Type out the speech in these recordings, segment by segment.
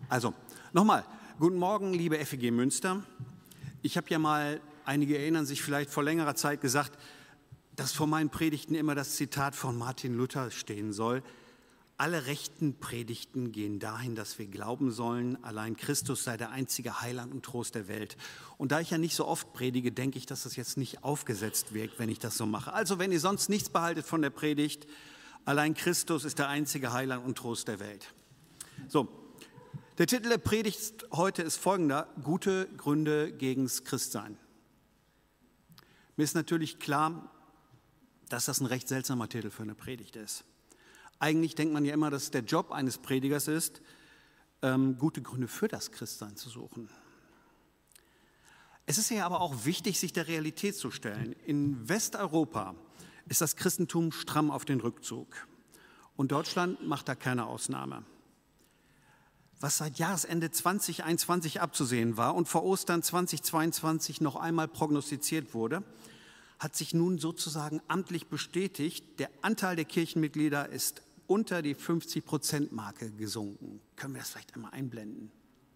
Also, nochmal, guten Morgen, liebe FEG Münster. Ich habe ja mal, einige erinnern sich vielleicht vor längerer Zeit gesagt, dass vor meinen Predigten immer das Zitat von Martin Luther stehen soll. Alle rechten Predigten gehen dahin, dass wir glauben sollen, allein Christus sei der einzige Heiland und Trost der Welt. Und da ich ja nicht so oft predige, denke ich, dass das jetzt nicht aufgesetzt wirkt, wenn ich das so mache. Also wenn ihr sonst nichts behaltet von der Predigt, allein Christus ist der einzige Heiland und Trost der Welt. So, der Titel der Predigt heute ist folgender: Gute Gründe gegens Christsein. Mir ist natürlich klar, dass das ein recht seltsamer Titel für eine Predigt ist. Eigentlich denkt man ja immer, dass der Job eines Predigers ist, gute Gründe für das Christsein zu suchen. Es ist ja aber auch wichtig, sich der Realität zu stellen. In Westeuropa ist das Christentum stramm auf den Rückzug. Und Deutschland macht da keine Ausnahme. Was seit Jahresende 2021 abzusehen war und vor Ostern 2022 noch einmal prognostiziert wurde, hat sich nun sozusagen amtlich bestätigt. Der Anteil der Kirchenmitglieder ist unter die 50%-Marke gesunken. Können wir das vielleicht einmal einblenden?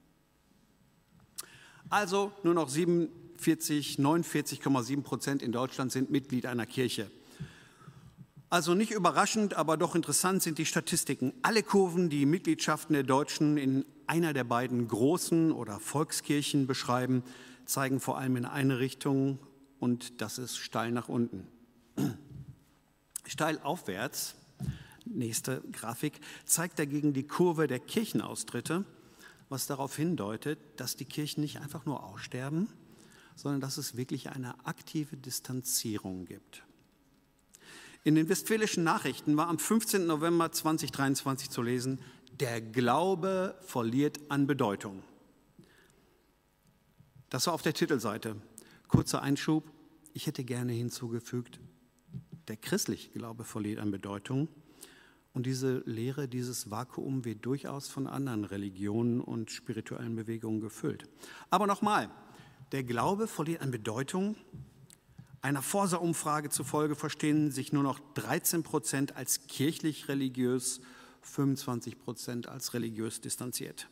Also nur noch 49,7% in Deutschland sind Mitglied einer Kirche. Also nicht überraschend, aber doch interessant sind die Statistiken. Alle Kurven, die Mitgliedschaften der Deutschen in einer der beiden großen oder Volkskirchen beschreiben, zeigen vor allem in eine Richtung, und das ist steil nach unten. Steil aufwärts, nächste Grafik, zeigt dagegen die Kurve der Kirchenaustritte, was darauf hindeutet, dass die Kirchen nicht einfach nur aussterben, sondern dass es wirklich eine aktive Distanzierung gibt. In den Westfälischen Nachrichten war am 15. November 2023 zu lesen: Der Glaube verliert an Bedeutung. Das war auf der Titelseite. Kurzer Einschub, ich hätte gerne hinzugefügt, der christliche Glaube verliert an Bedeutung. Und diese Lehre, dieses Vakuum wird durchaus von anderen Religionen und spirituellen Bewegungen gefüllt. Aber nochmal, der Glaube verliert an Bedeutung. Einer Forsa-Umfrage zufolge verstehen sich nur noch 13% als kirchlich-religiös, 25% als religiös distanziert.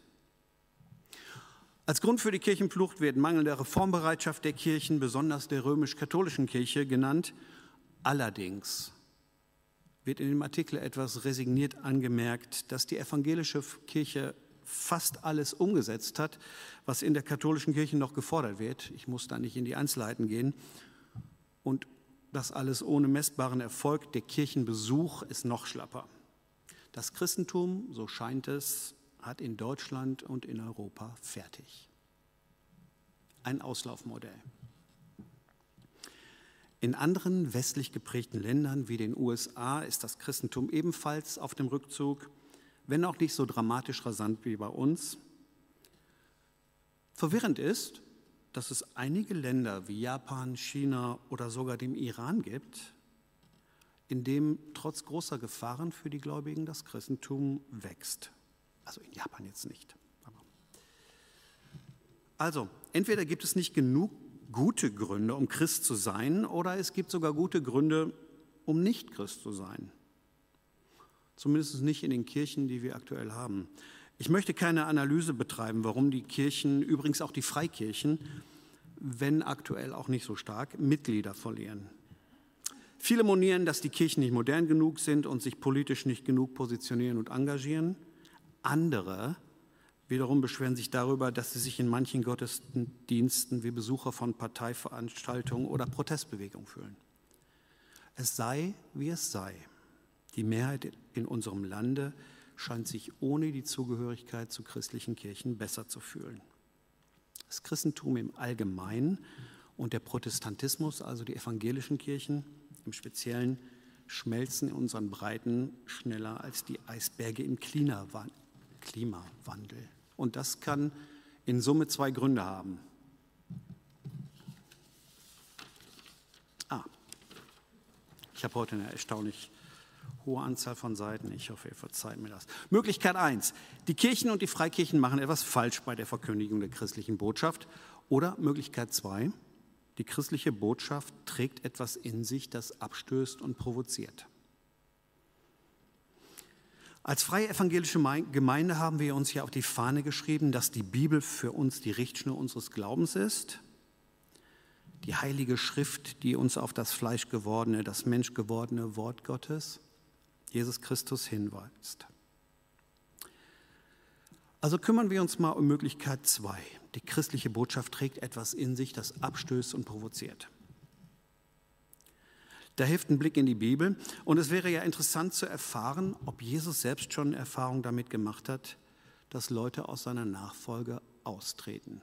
Als Grund für die Kirchenflucht wird mangelnde Reformbereitschaft der Kirchen, besonders der römisch-katholischen Kirche, genannt. Allerdings wird in dem Artikel etwas resigniert angemerkt, dass die evangelische Kirche fast alles umgesetzt hat, was in der katholischen Kirche noch gefordert wird. Ich muss da nicht in die Einzelheiten gehen. Und das alles ohne messbaren Erfolg. Der Kirchenbesuch ist noch schlapper. Das Christentum, so scheint es, hat in Deutschland und in Europa fertig. Ein Auslaufmodell. In anderen westlich geprägten Ländern wie den USA ist das Christentum ebenfalls auf dem Rückzug, wenn auch nicht so dramatisch rasant wie bei uns. Verwirrend ist, dass es einige Länder wie Japan, China oder sogar dem Iran gibt, in dem trotz großer Gefahren für die Gläubigen das Christentum wächst. Also in Japan jetzt nicht. Also, entweder gibt es nicht genug gute Gründe, um Christ zu sein, oder es gibt sogar gute Gründe, um nicht Christ zu sein. Zumindest nicht in den Kirchen, die wir aktuell haben. Ich möchte keine Analyse betreiben, warum die Kirchen, übrigens auch die Freikirchen, wenn aktuell auch nicht so stark, Mitglieder verlieren. Viele monieren, dass die Kirchen nicht modern genug sind und sich politisch nicht genug positionieren und engagieren. Andere wiederum beschweren sich darüber, dass sie sich in manchen Gottesdiensten wie Besucher von Parteiveranstaltungen oder Protestbewegungen fühlen. Es sei, wie es sei. Die Mehrheit in unserem Lande scheint sich ohne die Zugehörigkeit zu christlichen Kirchen besser zu fühlen. Das Christentum im Allgemeinen und der Protestantismus, also die evangelischen Kirchen im Speziellen, schmelzen in unseren Breiten schneller als die Eisberge im Klimawandel. Und das kann in Summe zwei Gründe haben. Ich habe heute eine erstaunlich hohe Anzahl von Seiten. Ich hoffe, ihr verzeiht mir das. Möglichkeit 1. Die Kirchen und die Freikirchen machen etwas falsch bei der Verkündigung der christlichen Botschaft. Oder Möglichkeit 2. Die christliche Botschaft trägt etwas in sich, das abstößt und provoziert. Als freie evangelische Gemeinde haben wir uns ja auf die Fahne geschrieben, dass die Bibel für uns die Richtschnur unseres Glaubens ist. Die heilige Schrift, die uns auf das fleischgewordene, das menschgewordene Wort Gottes, Jesus Christus, hinweist. Also kümmern wir uns mal um Möglichkeit 2. Die christliche Botschaft trägt etwas in sich, das abstößt und provoziert. Da hilft ein Blick in die Bibel. Und es wäre ja interessant zu erfahren, ob Jesus selbst schon Erfahrung damit gemacht hat, dass Leute aus seiner Nachfolge austreten.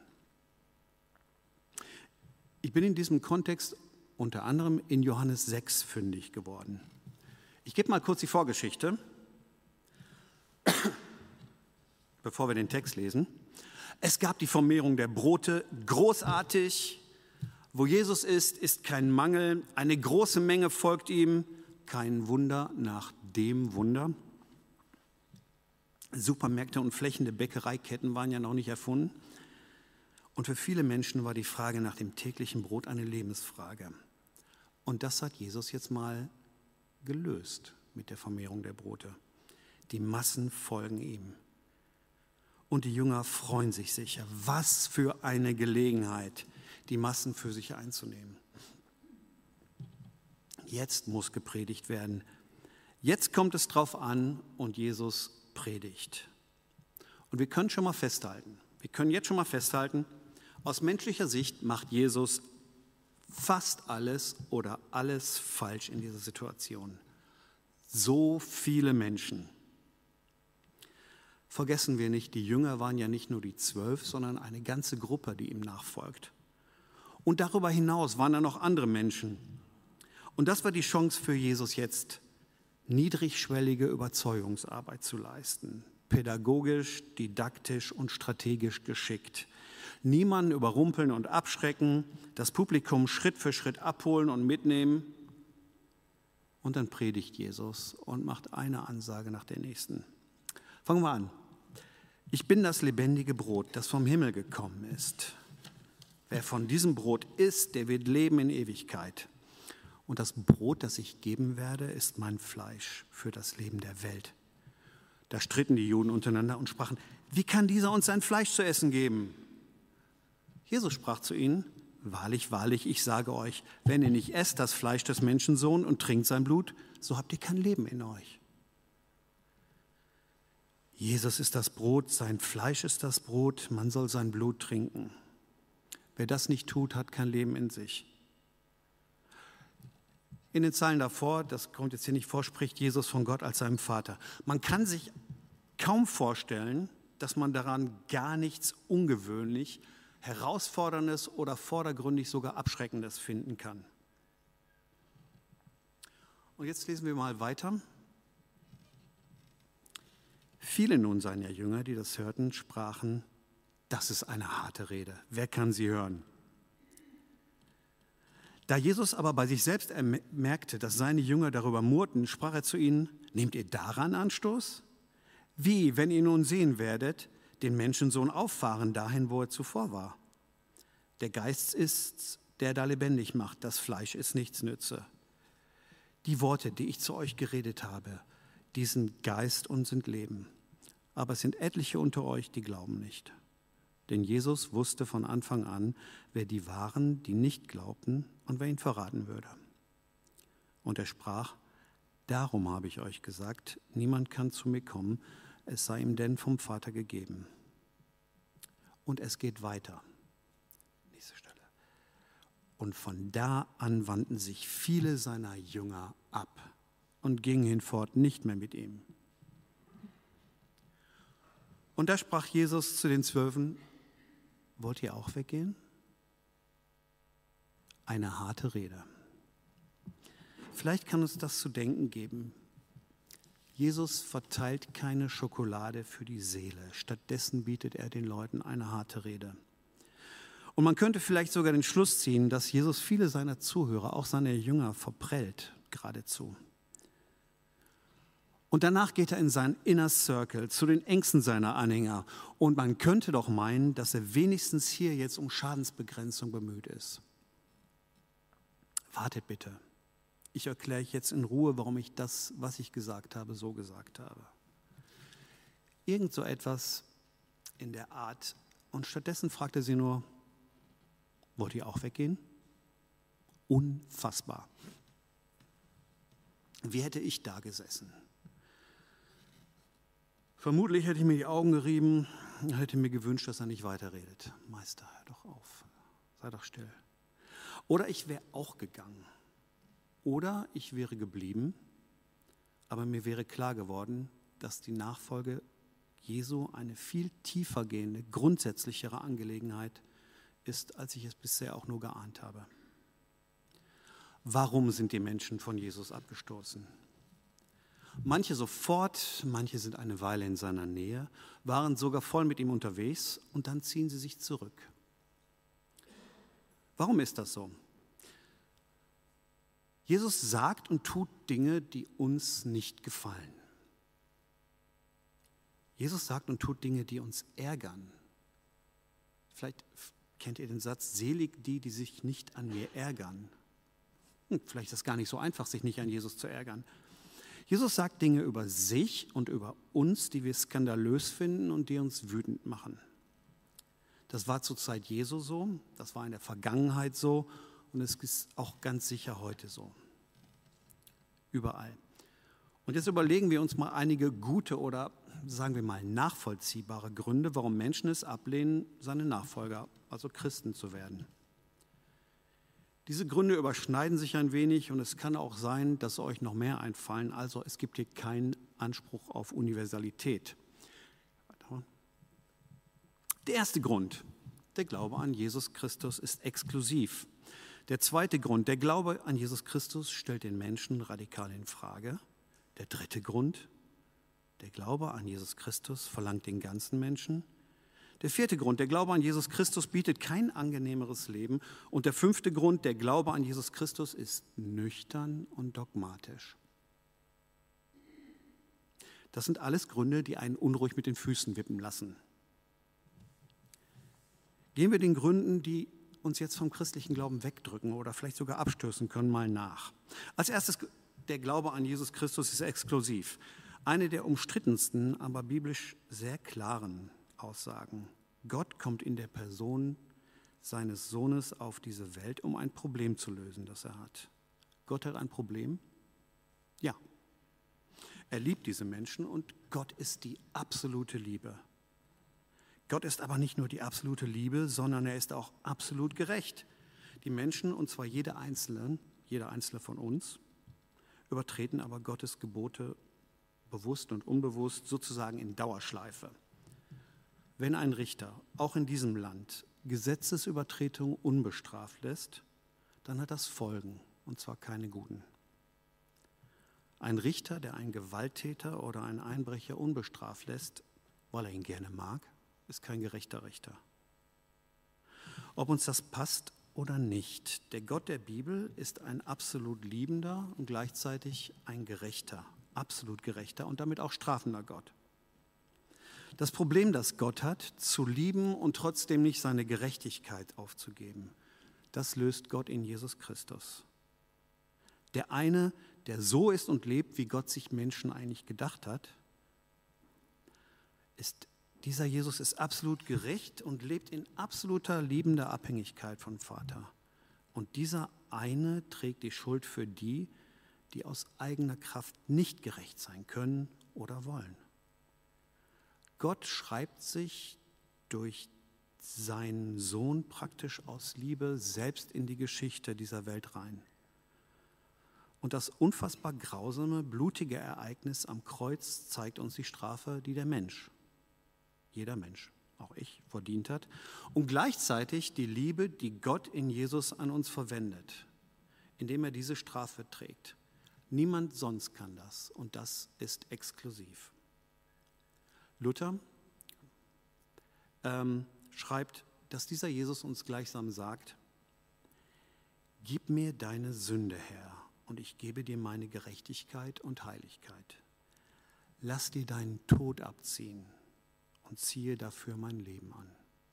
Ich bin in diesem Kontext unter anderem in Johannes 6 fündig geworden. Ich gebe mal kurz die Vorgeschichte, bevor wir den Text lesen. Es gab die Vermehrung der Brote, großartig. Wo Jesus ist kein Mangel. Eine große Menge folgt ihm, kein Wunder nach dem Wunder. Supermärkte und flächende Bäckereiketten waren ja noch nicht erfunden. Und für viele Menschen war die Frage nach dem täglichen Brot eine Lebensfrage. Und das hat Jesus jetzt mal gelöst mit der Vermehrung der Brote. Die Massen folgen ihm. Und die Jünger freuen sich sicher. Was für eine Gelegenheit, die Massen für sich einzunehmen. Jetzt muss gepredigt werden. Jetzt kommt es drauf an und Jesus predigt. Und wir können jetzt schon mal festhalten, aus menschlicher Sicht macht Jesus fast alles oder alles falsch in dieser Situation. So viele Menschen. Vergessen wir nicht, die Jünger waren ja nicht nur die 12, sondern eine ganze Gruppe, die ihm nachfolgt. Und darüber hinaus waren da noch andere Menschen. Und das war die Chance für Jesus jetzt, niedrigschwellige Überzeugungsarbeit zu leisten. Pädagogisch, didaktisch und strategisch geschickt. Niemanden überrumpeln und abschrecken, das Publikum Schritt für Schritt abholen und mitnehmen. Und dann predigt Jesus und macht eine Ansage nach der nächsten. Fangen wir an. Ich bin das lebendige Brot, das vom Himmel gekommen ist. Wer von diesem Brot isst, der wird leben in Ewigkeit. Und das Brot, das ich geben werde, ist mein Fleisch für das Leben der Welt. Da stritten die Juden untereinander und sprachen, wie kann dieser uns sein Fleisch zu essen geben? Jesus sprach zu ihnen, wahrlich, wahrlich, ich sage euch, wenn ihr nicht esst das Fleisch des Menschensohn und trinkt sein Blut, so habt ihr kein Leben in euch. Jesus ist das Brot, sein Fleisch ist das Brot, man soll sein Blut trinken. Wer das nicht tut, hat kein Leben in sich. In den Zeilen davor, das kommt jetzt hier nicht vor, spricht Jesus von Gott als seinem Vater. Man kann sich kaum vorstellen, dass man daran gar nichts ungewöhnlich, herausforderndes oder vordergründig sogar abschreckendes finden kann. Und jetzt lesen wir mal weiter. Viele nun seiner Jünger, die das hörten, sprachen, das ist eine harte Rede. Wer kann sie hören? Da Jesus aber bei sich selbst merkte, dass seine Jünger darüber murrten, sprach er zu ihnen, nehmt ihr daran Anstoß? Wie, wenn ihr nun sehen werdet, den Menschensohn auffahren dahin, wo er zuvor war? Der Geist ist's, der da lebendig macht, das Fleisch ist nichts nütze. Die Worte, die ich zu euch geredet habe, die sind Geist und sind Leben. Aber es sind etliche unter euch, die glauben nicht. Denn Jesus wusste von Anfang an, wer die waren, die nicht glaubten und wer ihn verraten würde. Und er sprach, darum habe ich euch gesagt, niemand kann zu mir kommen, es sei ihm denn vom Vater gegeben. Und es geht weiter. Nächste Stelle. Und von da an wandten sich viele seiner Jünger ab und gingen hinfort nicht mehr mit ihm. Und da sprach Jesus zu den 12, wollt ihr auch weggehen? Eine harte Rede. Vielleicht kann uns das zu denken geben. Jesus verteilt keine Schokolade für die Seele. Stattdessen bietet er den Leuten eine harte Rede. Und man könnte vielleicht sogar den Schluss ziehen, dass Jesus viele seiner Zuhörer, auch seine Jünger, verprellt geradezu. Und danach geht er in seinen Inner Circle, zu den Ängsten seiner Anhänger. Und man könnte doch meinen, dass er wenigstens hier jetzt um Schadensbegrenzung bemüht ist. Wartet bitte. Ich erkläre euch jetzt in Ruhe, warum ich das, was ich gesagt habe, so gesagt habe. Irgend so etwas in der Art. Und stattdessen fragte sie nur, wollt ihr auch weggehen? Unfassbar. Wie hätte ich da gesessen? Vermutlich hätte ich mir die Augen gerieben, hätte mir gewünscht, dass er nicht weiterredet. Meister, hör doch auf, sei doch still. Oder ich wäre auch gegangen. Oder ich wäre geblieben, aber mir wäre klar geworden, dass die Nachfolge Jesu eine viel tiefer gehende, grundsätzlichere Angelegenheit ist, als ich es bisher auch nur geahnt habe. Warum sind die Menschen von Jesus abgestoßen? Manche sofort, manche sind eine Weile in seiner Nähe, waren sogar voll mit ihm unterwegs und dann ziehen sie sich zurück. Warum ist das so? Jesus sagt und tut Dinge, die uns nicht gefallen. Jesus sagt und tut Dinge, die uns ärgern. Vielleicht kennt ihr den Satz, selig die, die sich nicht an mir ärgern. Vielleicht ist es gar nicht so einfach, sich nicht an Jesus zu ärgern. Jesus sagt Dinge über sich und über uns, die wir skandalös finden und die uns wütend machen. Das war zur Zeit Jesu so, das war in der Vergangenheit so und es ist auch ganz sicher heute so. Überall. Und jetzt überlegen wir uns mal einige gute oder sagen wir mal nachvollziehbare Gründe, warum Menschen es ablehnen, seine Nachfolger, also Christen zu werden. Diese Gründe überschneiden sich ein wenig und es kann auch sein, dass euch noch mehr einfallen. Also es gibt hier keinen Anspruch auf Universalität. Der erste Grund, der Glaube an Jesus Christus ist exklusiv. Der zweite Grund, der Glaube an Jesus Christus stellt den Menschen radikal in Frage. Der dritte Grund, der Glaube an Jesus Christus verlangt den ganzen Menschen. Der vierte Grund, der Glaube an Jesus Christus bietet kein angenehmeres Leben. Und der fünfte Grund, der Glaube an Jesus Christus ist nüchtern und dogmatisch. Das sind alles Gründe, die einen unruhig mit den Füßen wippen lassen. Gehen wir den Gründen, die uns jetzt vom christlichen Glauben wegdrücken oder vielleicht sogar abstößen können, mal nach. Als erstes, der Glaube an Jesus Christus ist exklusiv. Eine der umstrittensten, aber biblisch sehr klaren Aussagen. Gott kommt in der Person seines Sohnes auf diese Welt, um ein Problem zu lösen, das er hat. Gott hat ein Problem? Ja. Er liebt diese Menschen und Gott ist die absolute Liebe. Gott ist aber nicht nur die absolute Liebe, sondern er ist auch absolut gerecht. Die Menschen, und zwar jeder Einzelne von uns, übertreten aber Gottes Gebote bewusst und unbewusst, sozusagen in Dauerschleife. Wenn ein Richter, auch in diesem Land, Gesetzesübertretung unbestraft lässt, dann hat das Folgen, und zwar keine guten. Ein Richter, der einen Gewalttäter oder einen Einbrecher unbestraft lässt, weil er ihn gerne mag, ist kein gerechter Richter. Ob uns das passt oder nicht, der Gott der Bibel ist ein absolut liebender und gleichzeitig ein gerechter, absolut gerechter und damit auch strafender Gott. Das Problem, das Gott hat, zu lieben und trotzdem nicht seine Gerechtigkeit aufzugeben, das löst Gott in Jesus Christus. Der eine, der so ist und lebt, wie Gott sich Menschen eigentlich gedacht hat, dieser Jesus ist absolut gerecht und lebt in absoluter liebender Abhängigkeit vom Vater. Und dieser eine trägt die Schuld für die, die aus eigener Kraft nicht gerecht sein können oder wollen. Gott schreibt sich durch seinen Sohn praktisch aus Liebe selbst in die Geschichte dieser Welt rein. Und das unfassbar grausame, blutige Ereignis am Kreuz zeigt uns die Strafe, die der Mensch, jeder Mensch, auch ich, verdient hat. Und gleichzeitig die Liebe, die Gott in Jesus an uns verwendet, indem er diese Strafe trägt. Niemand sonst kann das und das ist exklusiv. Luther schreibt, dass dieser Jesus uns gleichsam sagt, gib mir deine Sünde, Herr, und ich gebe dir meine Gerechtigkeit und Heiligkeit. Lass dir deinen Tod abziehen und ziehe dafür mein Leben an.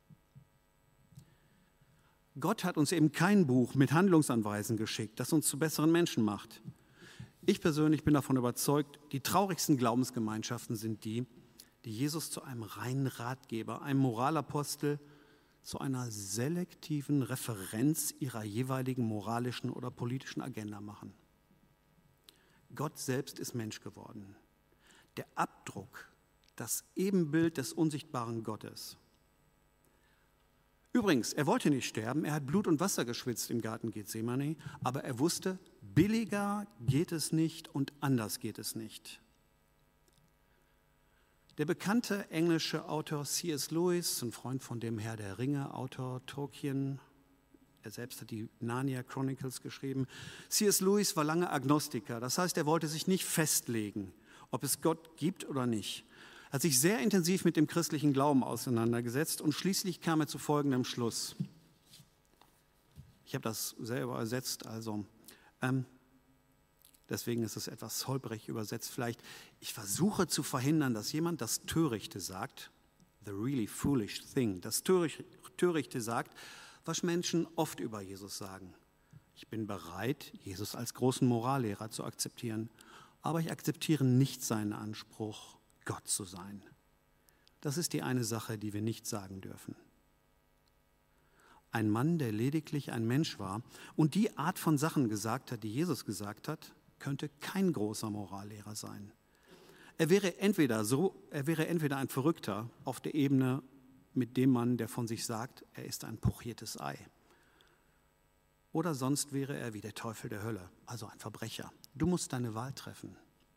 Gott hat uns eben kein Buch mit Handlungsanweisen geschickt, das uns zu besseren Menschen macht. Ich persönlich bin davon überzeugt, die traurigsten Glaubensgemeinschaften sind die, die Jesus zu einem reinen Ratgeber, einem Moralapostel, zu einer selektiven Referenz ihrer jeweiligen moralischen oder politischen Agenda machen. Gott selbst ist Mensch geworden. Der Abdruck, das Ebenbild des unsichtbaren Gottes. Übrigens, er wollte nicht sterben, er hat Blut und Wasser geschwitzt im Garten Gethsemane, aber er wusste, billiger geht es nicht und anders geht es nicht. Der bekannte englische Autor C.S. Lewis, ein Freund von dem Herr der Ringe, Autor Tolkien, er selbst hat die Narnia Chronicles geschrieben. C.S. Lewis war lange Agnostiker, das heißt, er wollte sich nicht festlegen, ob es Gott gibt oder nicht. Er hat sich sehr intensiv mit dem christlichen Glauben auseinandergesetzt und schließlich kam er zu folgendem Schluss. Ich habe das selber ersetzt, deswegen ist es etwas holprig übersetzt vielleicht. Ich versuche zu verhindern, dass jemand das Törichte sagt, the really foolish thing, das Törichte sagt, was Menschen oft über Jesus sagen. Ich bin bereit, Jesus als großen Morallehrer zu akzeptieren, aber ich akzeptiere nicht seinen Anspruch, Gott zu sein. Das ist die eine Sache, die wir nicht sagen dürfen. Ein Mann, der lediglich ein Mensch war und die Art von Sachen gesagt hat, die Jesus gesagt hat, könnte kein großer Morallehrer sein. Er wäre entweder ein Verrückter auf der Ebene mit dem Mann, der von sich sagt, er ist ein pochiertes Ei. Oder sonst wäre er wie der Teufel der Hölle, also ein Verbrecher. Du musst deine Wahl treffen.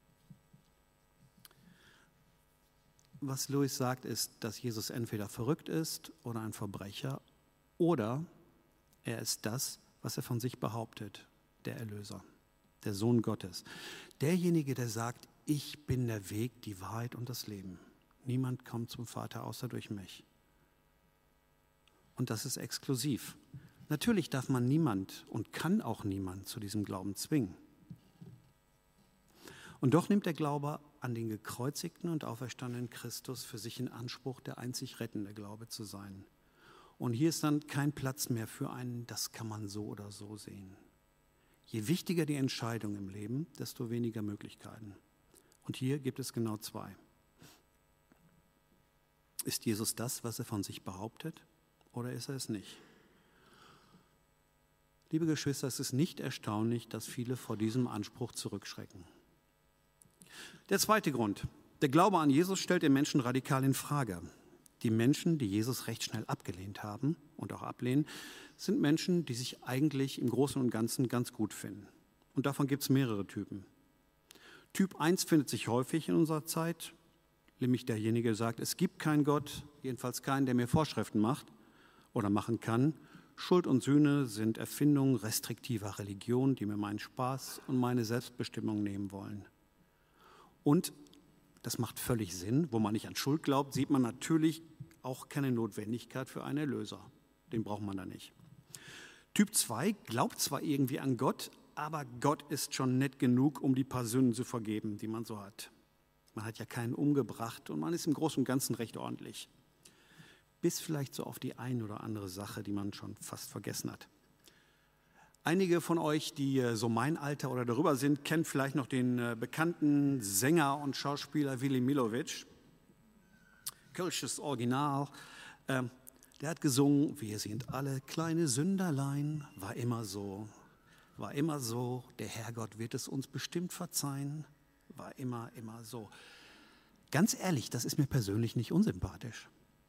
Was Lewis sagt, ist, dass Jesus entweder verrückt ist oder ein Verbrecher oder er ist das, was er von sich behauptet, der Erlöser, der Sohn Gottes. Derjenige, der sagt, ich bin der Weg, die Wahrheit und das Leben. Niemand kommt zum Vater außer durch mich. Und das ist exklusiv. Natürlich darf man niemand und kann auch niemand zu diesem Glauben zwingen. Und doch nimmt der Glaube an den gekreuzigten und auferstandenen Christus für sich in Anspruch, der einzig rettende Glaube zu sein. Und hier ist dann kein Platz mehr für einen, das kann man so oder so sehen. Je wichtiger die Entscheidung im Leben, desto weniger Möglichkeiten. Und hier gibt es genau zwei. Ist Jesus das, was er von sich behauptet, oder ist er es nicht? Liebe Geschwister, es ist nicht erstaunlich, dass viele vor diesem Anspruch zurückschrecken. Der zweite Grund. Der Glaube an Jesus stellt den Menschen radikal in Frage. Die Menschen, die Jesus recht schnell abgelehnt haben und auch ablehnen, sind Menschen, die sich eigentlich im Großen und Ganzen ganz gut finden. Und davon gibt es mehrere Typen. Typ 1 findet sich häufig in unserer Zeit, nämlich derjenige, der sagt, es gibt keinen Gott, jedenfalls keinen, der mir Vorschriften macht oder machen kann. Schuld und Sühne sind Erfindungen restriktiver Religion, die mir meinen Spaß und meine Selbstbestimmung nehmen wollen. Und das macht völlig Sinn. Wo man nicht an Schuld glaubt, sieht man natürlich auch keine Notwendigkeit für einen Erlöser. Den braucht man da nicht. Typ 2 glaubt zwar irgendwie an Gott, aber Gott ist schon nett genug, um die paar Sünden zu vergeben, die man so hat. Man hat ja keinen umgebracht und man ist im Großen und Ganzen recht ordentlich. Bis vielleicht so auf die ein oder andere Sache, die man schon fast vergessen hat. Einige von euch, die so mein Alter oder darüber sind, kennen vielleicht noch den bekannten Sänger und Schauspieler Willi Milovic. Kölsches Original. Der hat gesungen, wir sind alle kleine Sünderlein, war immer so, der Herrgott wird es uns bestimmt verzeihen, war immer so. Ganz ehrlich, das ist mir persönlich nicht unsympathisch.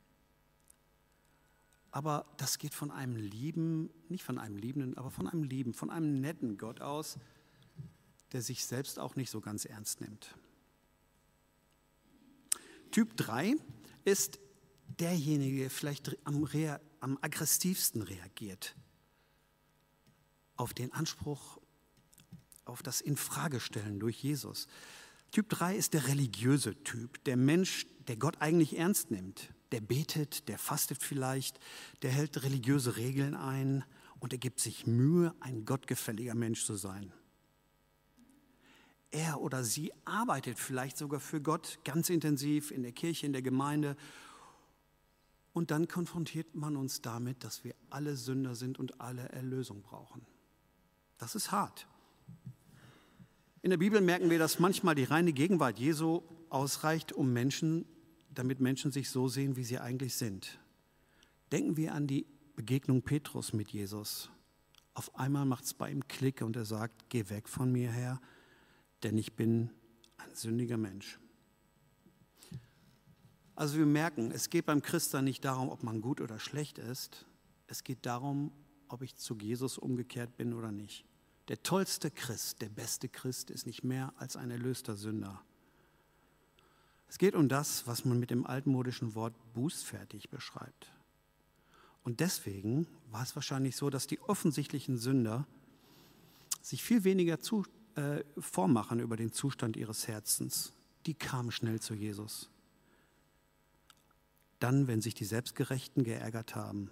Aber das geht von einem lieben, nicht von einem liebenden, aber von einem lieben, von einem netten Gott aus, der sich selbst auch nicht so ganz ernst nimmt. Typ 3 ist derjenige, der vielleicht am aggressivsten reagiert auf den Anspruch, auf das Infragestellen durch Jesus. Typ 3 ist der religiöse Typ, der Mensch, der Gott eigentlich ernst nimmt. Der betet, der fastet vielleicht, der hält religiöse Regeln ein und er gibt sich Mühe, ein gottgefälliger Mensch zu sein. Er oder sie arbeitet vielleicht sogar für Gott ganz intensiv in der Kirche, in der Gemeinde. Und dann konfrontiert man uns damit, dass wir alle Sünder sind und alle Erlösung brauchen. Das ist hart. In der Bibel merken wir, dass manchmal die reine Gegenwart Jesu ausreicht, um Menschen damit Menschen sich so sehen, wie sie eigentlich sind. Denken wir an die Begegnung Petrus mit Jesus. Auf einmal macht es bei ihm Klick und er sagt, geh weg von mir, Herr, denn ich bin ein sündiger Mensch. Also wir merken, es geht beim Christen nicht darum, ob man gut oder schlecht ist. Es geht darum, ob ich zu Jesus umgekehrt bin oder nicht. Der tollste Christ, der beste Christ ist nicht mehr als ein erlöster Sünder. Es geht um das, was man mit dem altmodischen Wort bußfertig beschreibt. Und deswegen war es wahrscheinlich so, dass die offensichtlichen Sünder sich viel weniger vormachen über den Zustand ihres Herzens. Die kamen schnell zu Jesus. Dann, wenn sich die Selbstgerechten geärgert haben.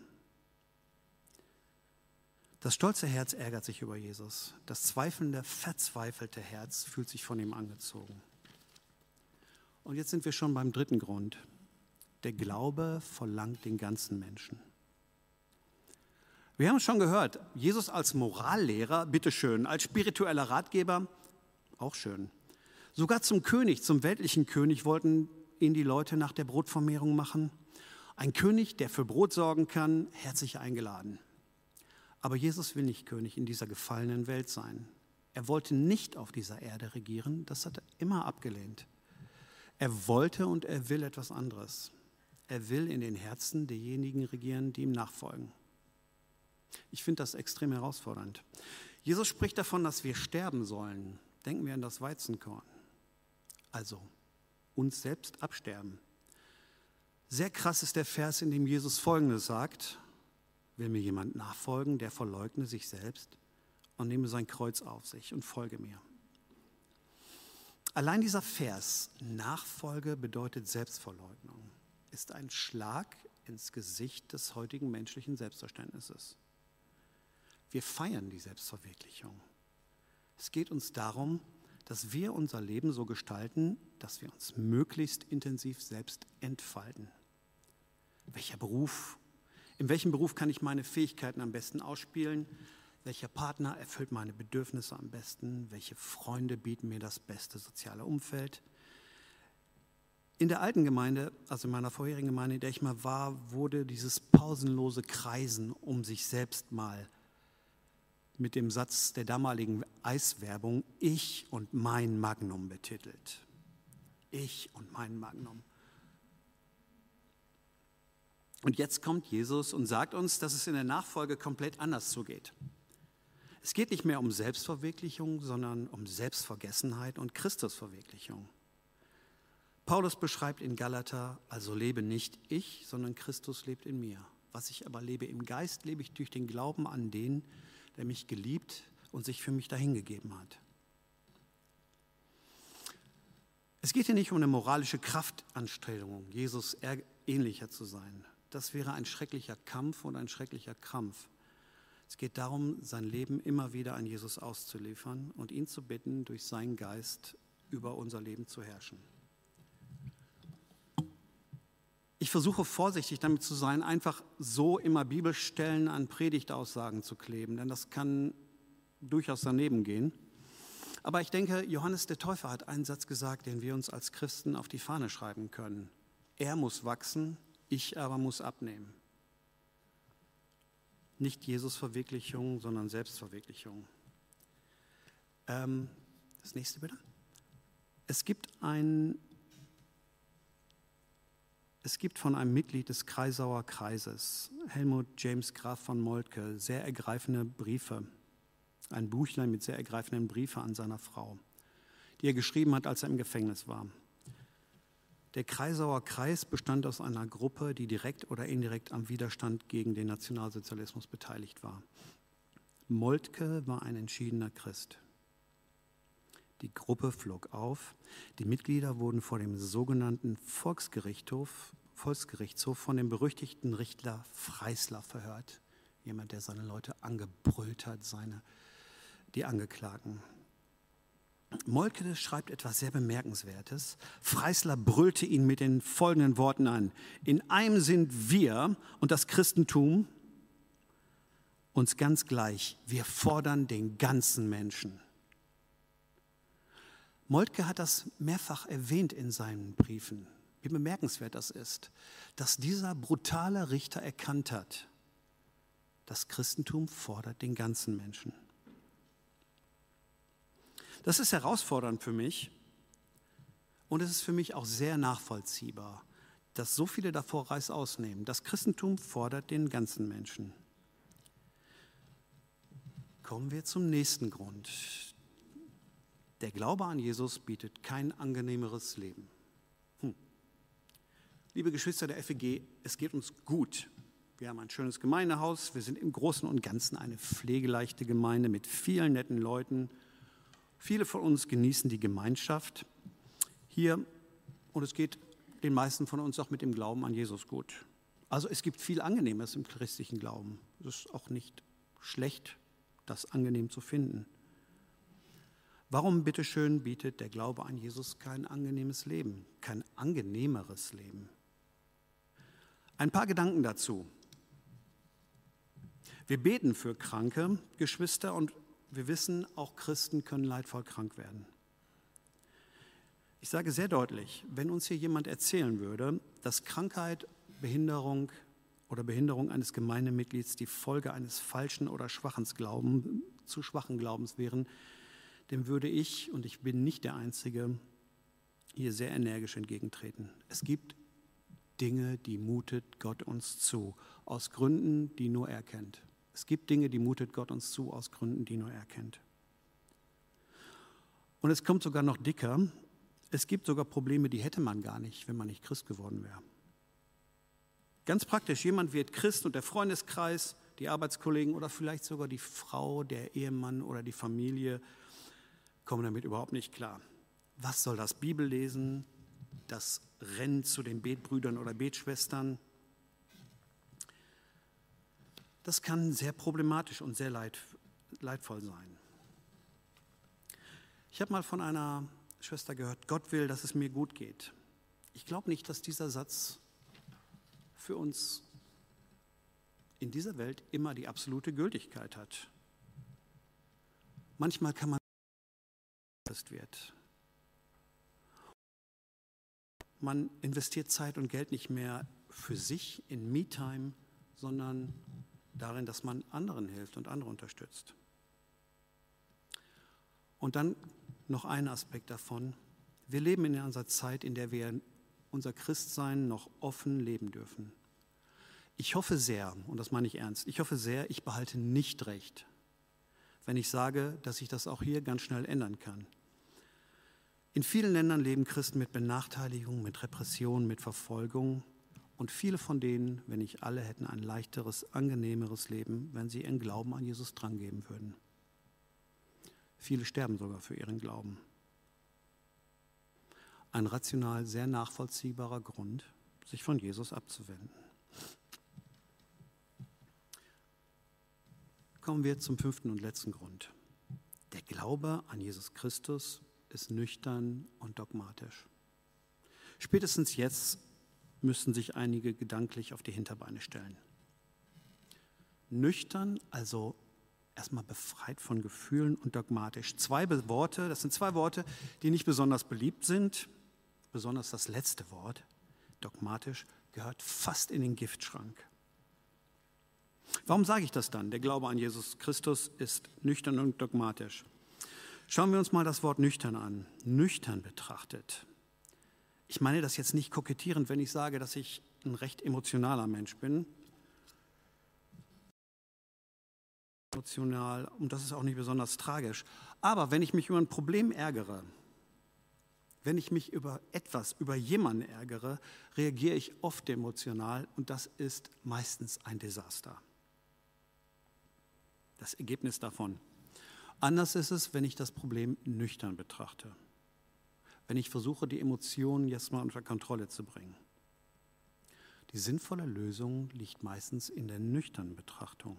Das stolze Herz ärgert sich über Jesus. Das zweifelnde, verzweifelte Herz fühlt sich von ihm angezogen. Und jetzt sind wir schon beim dritten Grund. Der Glaube verlangt den ganzen Menschen. Wir haben es schon gehört, Jesus als Morallehrer, bitteschön, als spiritueller Ratgeber, auch schön. Sogar zum König, zum weltlichen König wollten ihn die Leute nach der Brotvermehrung machen. Ein König, der für Brot sorgen kann, herzlich eingeladen. Aber Jesus will nicht König in dieser gefallenen Welt sein. Er wollte nicht auf dieser Erde regieren, das hat er immer abgelehnt. Er wollte und er will etwas anderes. Er will in den Herzen derjenigen regieren, die ihm nachfolgen. Ich finde das extrem herausfordernd. Jesus spricht davon, dass wir sterben sollen. Denken wir an das Weizenkorn. Also uns selbst absterben. Sehr krass ist der Vers, in dem Jesus Folgendes sagt: Will mir jemand nachfolgen, der verleugne sich selbst und nehme sein Kreuz auf sich und folge mir. Allein dieser Vers, Nachfolge bedeutet Selbstverleugnung, ist ein Schlag ins Gesicht des heutigen menschlichen Selbstverständnisses. Wir feiern die Selbstverwirklichung. Es geht uns darum, dass wir unser Leben so gestalten, dass wir uns möglichst intensiv selbst entfalten. In welchem Beruf kann ich meine Fähigkeiten am besten ausspielen? Welcher Partner erfüllt meine Bedürfnisse am besten? Welche Freunde bieten mir das beste soziale Umfeld? In der alten Gemeinde, also in meiner vorherigen Gemeinde, in der ich mal war, wurde dieses pausenlose Kreisen um sich selbst mal mit dem Satz der damaligen Eiswerbung Ich und mein Magnum betitelt. Ich und mein Magnum. Und jetzt kommt Jesus und sagt uns, dass es in der Nachfolge komplett anders zugeht. Es geht nicht mehr um Selbstverwirklichung, sondern um Selbstvergessenheit und Christusverwirklichung. Paulus beschreibt in Galater, also lebe nicht ich, sondern Christus lebt in mir. Was ich aber lebe im Geist, lebe ich durch den Glauben an den, der mich geliebt und sich für mich dahingegeben hat. Es geht hier nicht um eine moralische Kraftanstrengung, Jesus ähnlicher zu sein. Das wäre ein schrecklicher Kampf und ein schrecklicher Krampf. Es geht darum, sein Leben immer wieder an Jesus auszuliefern und ihn zu bitten, durch seinen Geist über unser Leben zu herrschen. Ich versuche vorsichtig damit zu sein, einfach so immer Bibelstellen an Predigtaussagen zu kleben, denn das kann durchaus daneben gehen. Aber ich denke, Johannes der Täufer hat einen Satz gesagt, den wir uns als Christen auf die Fahne schreiben können. Er muss wachsen, ich aber muss abnehmen. Nicht Jesus-Verwirklichung, sondern Selbstverwirklichung. Das nächste bitte. Es gibt von einem Mitglied des Kreisauer Kreises, Helmut James Graf von Moltke, sehr ergreifende Briefe, ein Buchlein mit sehr ergreifenden Briefen an seiner Frau, die er geschrieben hat, als er im Gefängnis war. Der Kreisauer Kreis bestand aus einer Gruppe, die direkt oder indirekt am Widerstand gegen den Nationalsozialismus beteiligt war. Moltke war ein entschiedener Christ. Die Gruppe flog auf. Die Mitglieder wurden vor dem sogenannten Volksgerichtshof von dem berüchtigten Richter Freisler verhört. Jemand, der seine Leute angebrüllt hat, die Angeklagten. Moltke schreibt etwas sehr Bemerkenswertes. Freisler brüllte ihn mit den folgenden Worten an: In einem sind wir und das Christentum uns ganz gleich. Wir fordern den ganzen Menschen. Moltke hat das mehrfach erwähnt in seinen Briefen. wie bemerkenswert das ist, dass dieser brutale Richter erkannt hat, das Christentum fordert den ganzen Menschen. Das ist herausfordernd für mich und es ist für mich auch sehr nachvollziehbar, dass so viele davor Reißaus nehmen. Das Christentum fordert den ganzen Menschen. Kommen wir zum nächsten Grund. Der Glaube an Jesus bietet kein angenehmeres Leben. Liebe Geschwister der FEG, es geht uns gut. Wir haben ein schönes Gemeindehaus. Wir sind im Großen und Ganzen eine pflegeleichte Gemeinde mit vielen netten Leuten. Viele von uns genießen die Gemeinschaft hier und es geht den meisten von uns auch mit dem Glauben an Jesus gut. Also es gibt viel Angenehmes im christlichen Glauben. Es ist auch nicht schlecht, das angenehm zu finden. Warum, bitteschön, bietet der Glaube an Jesus kein angenehmes Leben, kein angenehmeres Leben? Ein paar Gedanken dazu. Wir beten für kranke Geschwister und wir wissen, auch Christen können leidvoll krank werden. Ich sage sehr deutlich, wenn uns hier jemand erzählen würde, dass Krankheit, Behinderung oder Behinderung eines Gemeindemitglieds die Folge eines falschen oder schwachen Glaubens wären, dem würde ich, und ich bin nicht der Einzige, hier sehr energisch entgegentreten. Es gibt Dinge, die mutet Gott uns zu, aus Gründen, die nur er kennt. Es gibt Dinge, die mutet Gott uns zu, aus Gründen, die nur er kennt. Und es kommt sogar noch dicker. Es gibt sogar Probleme, die hätte man gar nicht, wenn man nicht Christ geworden wäre. Ganz praktisch, jemand wird Christ und der Freundeskreis, die Arbeitskollegen oder vielleicht sogar die Frau, der Ehemann oder die Familie kommen damit überhaupt nicht klar. Was soll das Bibellesen, das Rennen zu den Betbrüdern oder Betschwestern? Das kann sehr problematisch und sehr leidvoll sein. Ich habe mal von einer Schwester gehört, Gott will, dass es mir gut geht. Ich glaube nicht, dass dieser Satz für uns in dieser Welt immer die absolute Gültigkeit hat. Manchmal kann man wird. Man investiert Zeit und Geld nicht mehr für sich in Me-Time, sondern darin, dass man anderen hilft und andere unterstützt. Und dann noch ein Aspekt davon. Wir leben in einer Zeit, in der wir unser Christsein noch offen leben dürfen. Ich hoffe sehr, und das meine ich ernst, ich hoffe sehr, ich behalte nicht recht, wenn ich sage, dass sich das auch hier ganz schnell ändern kann. In vielen Ländern leben Christen mit Benachteiligung, mit Repression, mit Verfolgung. Und viele von denen, wenn nicht alle, hätten ein leichteres, angenehmeres Leben, wenn sie ihren Glauben an Jesus drangeben würden. Viele sterben sogar für ihren Glauben. Ein rational sehr nachvollziehbarer Grund, sich von Jesus abzuwenden. Kommen wir zum 5. und letzten Grund. Der Glaube an Jesus Christus ist nüchtern und dogmatisch. Spätestens jetzt müssten sich einige gedanklich auf die Hinterbeine stellen. Nüchtern, also erstmal befreit von Gefühlen, und dogmatisch. Das sind zwei Worte, die nicht besonders beliebt sind. Besonders das letzte Wort, dogmatisch, gehört fast in den Giftschrank. Warum sage ich das dann? Der Glaube an Jesus Christus ist nüchtern und dogmatisch. Schauen wir uns mal das Wort nüchtern an. Nüchtern betrachtet. Ich meine das jetzt nicht kokettierend, wenn ich sage, dass ich ein recht emotionaler Mensch bin. Emotional, und das ist auch nicht besonders tragisch. Aber wenn ich mich über ein Problem ärgere, wenn ich mich über jemanden ärgere, reagiere ich oft emotional und das ist meistens ein Desaster. Das Ergebnis davon. Anders ist es, wenn ich das Problem nüchtern betrachte. Wenn ich versuche, die Emotionen jetzt mal unter Kontrolle zu bringen. Die sinnvolle Lösung liegt meistens in der nüchternen Betrachtung.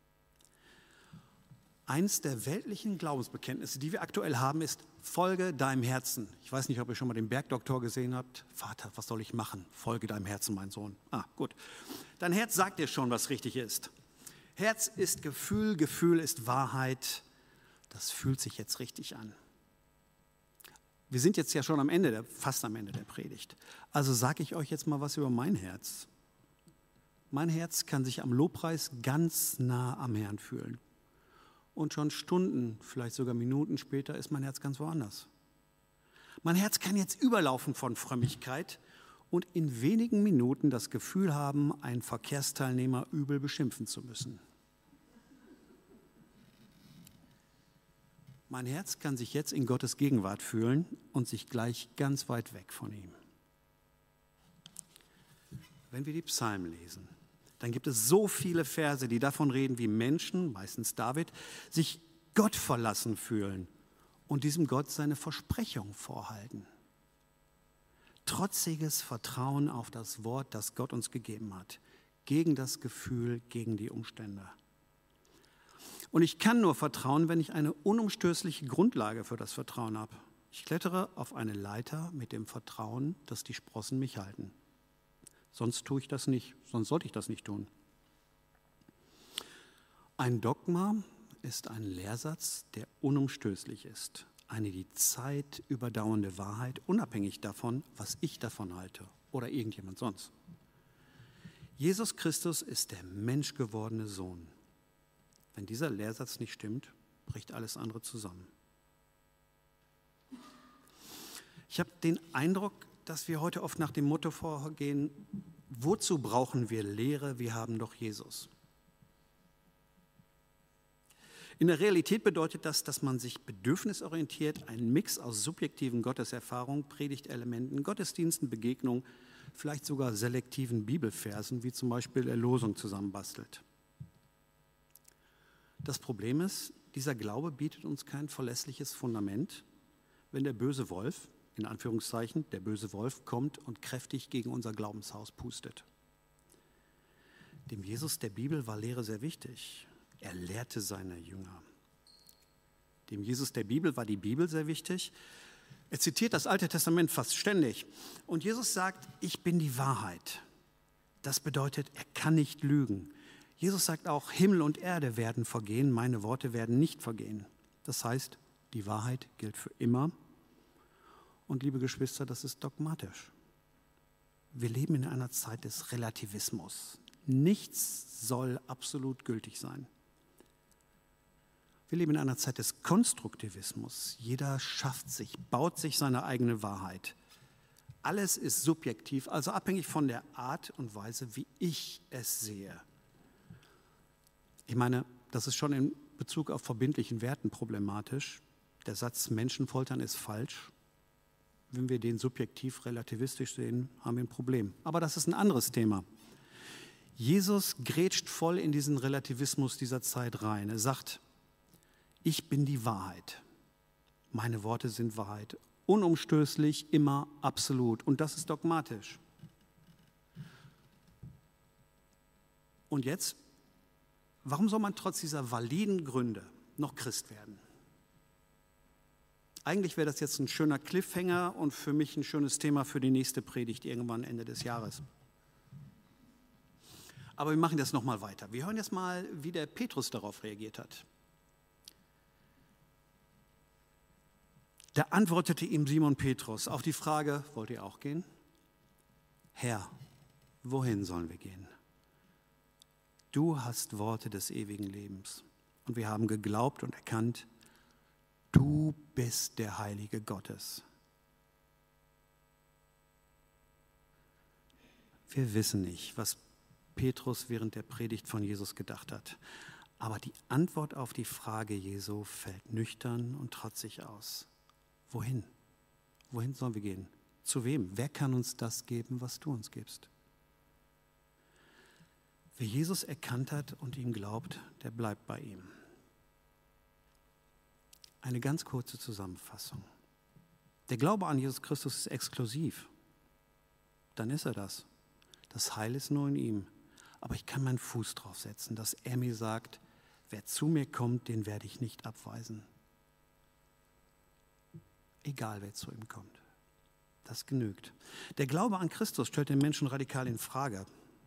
Eins der weltlichen Glaubensbekenntnisse, die wir aktuell haben, ist: Folge deinem Herzen. Ich weiß nicht, ob ihr schon mal den Bergdoktor gesehen habt. Vater, was soll ich machen? Folge deinem Herzen, mein Sohn. Gut. Dein Herz sagt dir schon, was richtig ist. Herz ist Gefühl, Gefühl ist Wahrheit. Das fühlt sich jetzt richtig an. Wir sind jetzt ja schon fast am Ende der Predigt. Also sage ich euch jetzt mal was über mein Herz. Mein Herz kann sich am Lobpreis ganz nah am Herrn fühlen. Und schon Stunden, vielleicht sogar Minuten später ist mein Herz ganz woanders. Mein Herz kann jetzt überlaufen von Frömmigkeit und in wenigen Minuten das Gefühl haben, einen Verkehrsteilnehmer übel beschimpfen zu müssen. Mein Herz kann sich jetzt in Gottes Gegenwart fühlen und sich gleich ganz weit weg von ihm. Wenn wir die Psalmen lesen, dann gibt es so viele Verse, die davon reden, wie Menschen, meistens David, sich Gott verlassen fühlen und diesem Gott seine Versprechung vorhalten. Trotziges Vertrauen auf das Wort, das Gott uns gegeben hat, gegen das Gefühl, gegen die Umstände. Und ich kann nur vertrauen, wenn ich eine unumstößliche Grundlage für das Vertrauen habe. Ich klettere auf eine Leiter mit dem Vertrauen, dass die Sprossen mich halten. Sonst tue ich das nicht, sonst sollte ich das nicht tun. Ein Dogma ist ein Lehrsatz, der unumstößlich ist. Eine die Zeit überdauernde Wahrheit, unabhängig davon, was ich davon halte oder irgendjemand sonst. Jesus Christus ist der menschgewordene Sohn. Wenn dieser Lehrsatz nicht stimmt, bricht alles andere zusammen. Ich habe den Eindruck, dass wir heute oft nach dem Motto vorgehen, wozu brauchen wir Lehre, wir haben doch Jesus. In der Realität bedeutet das, dass man sich bedürfnisorientiert, einen Mix aus subjektiven Gotteserfahrungen, Predigtelementen, Gottesdiensten, Begegnungen, vielleicht sogar selektiven Bibelversen, wie zum Beispiel der Losung, zusammenbastelt. Das Problem ist, dieser Glaube bietet uns kein verlässliches Fundament, wenn der böse Wolf, in Anführungszeichen, der böse Wolf kommt und kräftig gegen unser Glaubenshaus pustet. Dem Jesus der Bibel war Lehre sehr wichtig. Er lehrte seine Jünger. Dem Jesus der Bibel war die Bibel sehr wichtig. Er zitiert das Alte Testament fast ständig. Und Jesus sagt, ich bin die Wahrheit. Das bedeutet, er kann nicht lügen. Jesus sagt auch, Himmel und Erde werden vergehen, meine Worte werden nicht vergehen. Das heißt, die Wahrheit gilt für immer. Und liebe Geschwister, das ist dogmatisch. Wir leben in einer Zeit des Relativismus. Nichts soll absolut gültig sein. Wir leben in einer Zeit des Konstruktivismus. Jeder baut sich seine eigene Wahrheit. Alles ist subjektiv, also abhängig von der Art und Weise, wie ich es sehe. Ich meine, das ist schon in Bezug auf verbindlichen Werten problematisch. Der Satz Menschen foltern ist falsch. Wenn wir den subjektiv relativistisch sehen, haben wir ein Problem. Aber das ist ein anderes Thema. Jesus grätscht voll in diesen Relativismus dieser Zeit rein. Er sagt, ich bin die Wahrheit. Meine Worte sind Wahrheit. Unumstößlich, immer absolut. Und das ist dogmatisch. Und jetzt, warum soll man trotz dieser validen Gründe noch Christ werden? Eigentlich wäre das jetzt ein schöner Cliffhanger und für mich ein schönes Thema für die nächste Predigt irgendwann Ende des Jahres. Aber wir machen das nochmal weiter. Wir hören jetzt mal, wie der Petrus darauf reagiert hat. Da antwortete ihm Simon Petrus auf die Frage, wollt ihr auch gehen? Herr, wohin sollen wir gehen? Du hast Worte des ewigen Lebens. Und wir haben geglaubt und erkannt, du bist der Heilige Gottes. Wir wissen nicht, was Petrus während der Predigt von Jesus gedacht hat. Aber die Antwort auf die Frage Jesu fällt nüchtern und trotzig aus. Wohin? Wohin sollen wir gehen? Zu wem? Wer kann uns das geben, was du uns gibst? Wer Jesus erkannt hat und ihm glaubt, der bleibt bei ihm. Eine ganz kurze Zusammenfassung. Der Glaube an Jesus Christus ist exklusiv. Dann ist er das. Das Heil ist nur in ihm. Aber ich kann meinen Fuß drauf setzen, dass er mir sagt, wer zu mir kommt, den werde ich nicht abweisen. Egal, wer zu ihm kommt. Das genügt. Der Glaube an Christus stellt den Menschen radikal in Frage.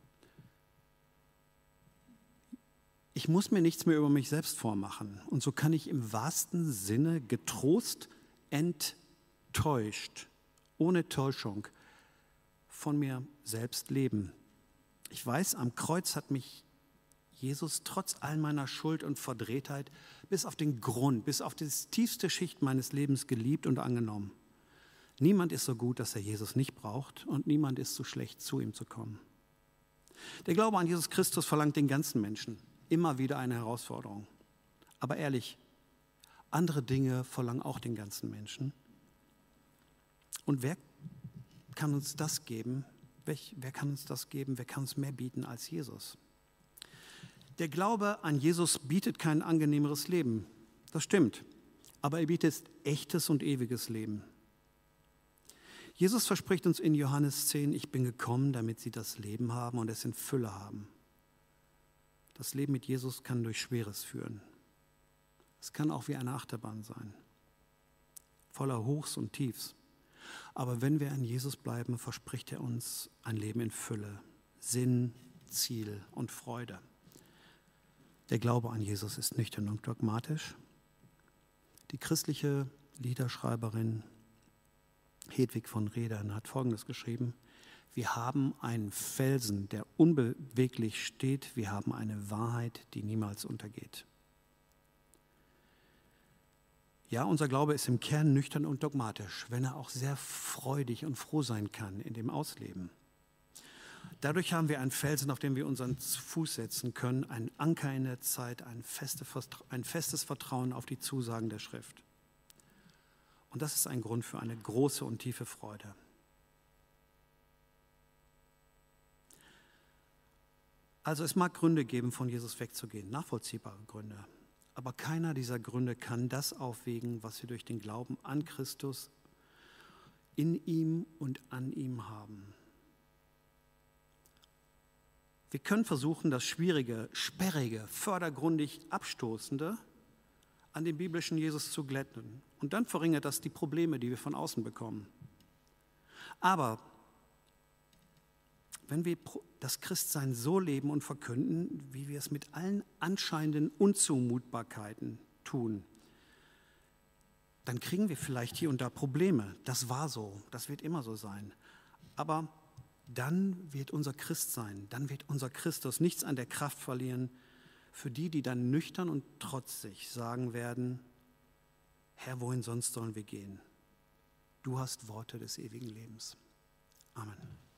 Ich muss mir nichts mehr über mich selbst vormachen. Und so kann ich im wahrsten Sinne getrost täuscht, ohne Täuschung, von mir selbst leben. Ich weiß, am Kreuz hat mich Jesus trotz all meiner Schuld und Verdrehtheit bis auf den Grund, bis auf die tiefste Schicht meines Lebens geliebt und angenommen. Niemand ist so gut, dass er Jesus nicht braucht, und niemand ist so schlecht, zu ihm zu kommen. Der Glaube an Jesus Christus verlangt den ganzen Menschen immer wieder eine Herausforderung. Aber ehrlich, andere Dinge verlangen auch den ganzen Menschen. Und wer kann uns das geben? Wer kann uns das geben? Wer kann uns mehr bieten als Jesus? Der Glaube an Jesus bietet kein angenehmeres Leben. Das stimmt. Aber er bietet echtes und ewiges Leben. Jesus verspricht uns in Johannes 10, ich bin gekommen, damit sie das Leben haben und es in Fülle haben. Das Leben mit Jesus kann durch Schweres führen. Es kann auch wie eine Achterbahn sein, voller Hochs und Tiefs. Aber wenn wir an Jesus bleiben, verspricht er uns ein Leben in Fülle, Sinn, Ziel und Freude. Der Glaube an Jesus ist nüchtern und dogmatisch. Die christliche Liederschreiberin Hedwig von Redern hat Folgendes geschrieben: Wir haben einen Felsen, der unbeweglich steht. Wir haben eine Wahrheit, die niemals untergeht. Ja, unser Glaube ist im Kern nüchtern und dogmatisch, wenn er auch sehr freudig und froh sein kann in dem Ausleben. Dadurch haben wir einen Felsen, auf dem wir unseren Fuß setzen können, einen Anker in der Zeit, ein festes Vertrauen auf die Zusagen der Schrift. Und das ist ein Grund für eine große und tiefe Freude. Also es mag Gründe geben, von Jesus wegzugehen, nachvollziehbare Gründe. Aber keiner dieser Gründe kann das aufwiegen, was wir durch den Glauben an Christus in ihm und an ihm haben. Wir können versuchen, das Schwierige, Sperrige, fördergründig Abstoßende an dem biblischen Jesus zu glätten. Und dann verringert das die Probleme, die wir von außen bekommen. Aber wenn wir das Christsein so leben und verkünden, wie wir es mit allen anscheinenden Unzumutbarkeiten tun, dann kriegen wir vielleicht hier und da Probleme. Das war so, das wird immer so sein. Aber dann wird unser Christsein, dann wird unser Christus nichts an der Kraft verlieren für die, die dann nüchtern und trotzig sagen werden: Herr, wohin sonst sollen wir gehen? Du hast Worte des ewigen Lebens. Amen.